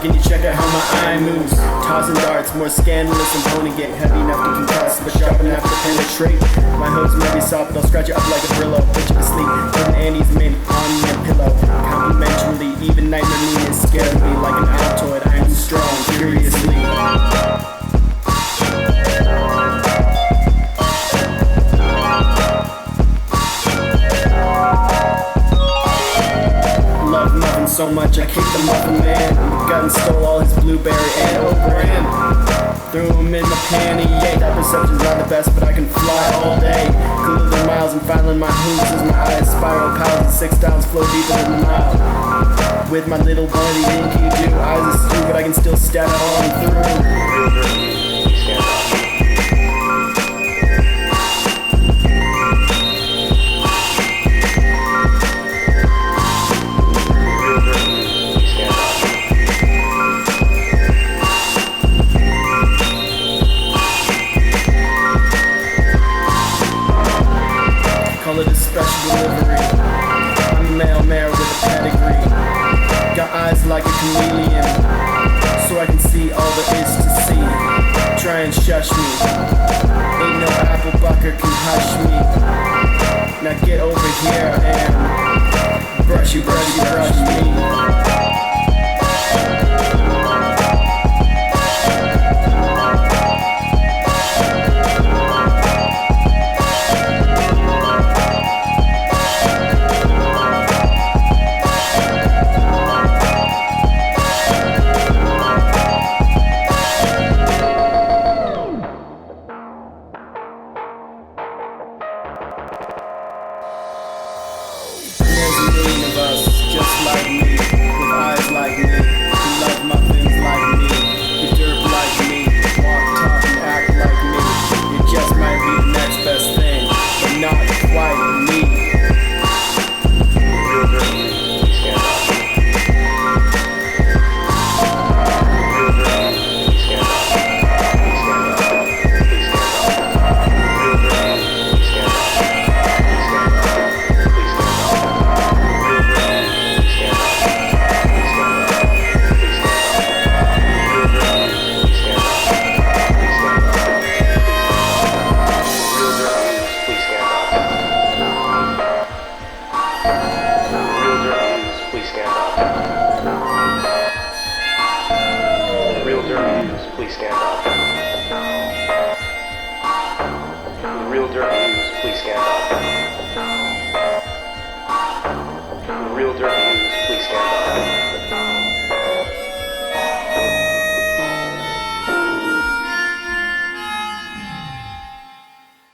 can you check out how my eye moves? Tossing darts, more scandalous than pony get heavy enough to concuss, but sharp enough to penetrate. My hooves may be soft, they'll scratch you up like a Brillo. Put you to sleep, putting Andy's mint on your pillow. Complimentarily, even nightmare mean is scared of me like an Altoid. I am strong, curiously. So much I kicked the muffin man. Got and stole all his blueberry and overran. Threw him in my panty. Yeah, that perception's not the best, but I can fly all day. Cooler than miles and filing my hoops as my eyes spiral. Pals and 6 downs flow deeper than a mile. With my little buddy Dinky do eyes are stupid, but I can still stab it on through. Call it a special delivery. I'm a male mare with a pedigree. Got eyes like a chameleon, so I can see all there is to see. Try and shush me. Ain't no apple bucker can hush me. Now get over here and brushy me. Of us, just like me, with eyes like me, who love muffins like me, who derp like me, walk, talk, and act like me. You just might be the next best thing, but not quite me. Please stand up. The Real Dirt News, please stand up. The Real Dirt News.